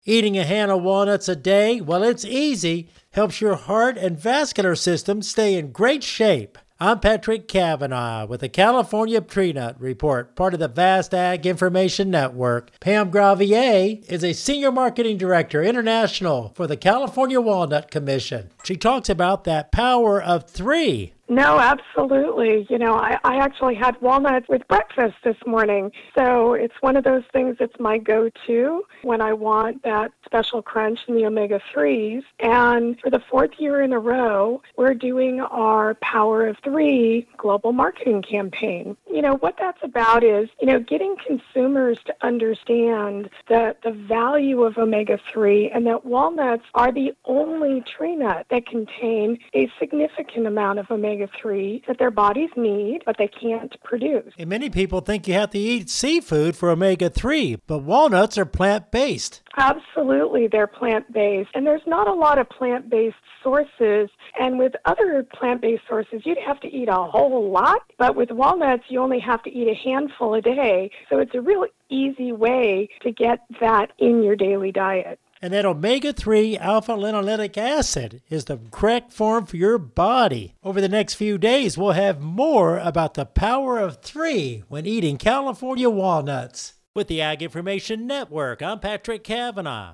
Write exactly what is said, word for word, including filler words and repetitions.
Eating a hand of walnuts a day, well, it's easy, helps your heart and vascular system stay in great shape. I'm Patrick Cavanaugh with the California Tree Nut Report, part of the Vast Ag Information Network. Pam Gravier is a Senior Marketing Director International for the California Walnut Commission. She talks about that power of three. No, absolutely. You know, I, I actually had walnuts with breakfast this morning. So it's one of those things that's my go-to when I want that special crunch in the omega threes. And for the fourth year in a row, we're doing our Power of Three global marketing campaign. You know, what that's about is, you know, getting consumers to understand the, the value of omega three and that walnuts are the only tree nut that contain a significant amount of omega three that their bodies need, but they can't produce. And many people think you have to eat seafood for omega three, but walnuts are plant-based. Absolutely, they're plant-based. And there's not a lot of plant-based sources. And with other plant-based sources, you'd have to eat a whole lot. But with walnuts, you only have to eat a handful a day. So it's a real easy way to get that in your daily diet. And that omega three alpha-linoleic acid is the correct form for your body. Over the next few days, we'll have more about the power of three when eating California walnuts. With the Ag Information Network, I'm Patrick Cavanaugh.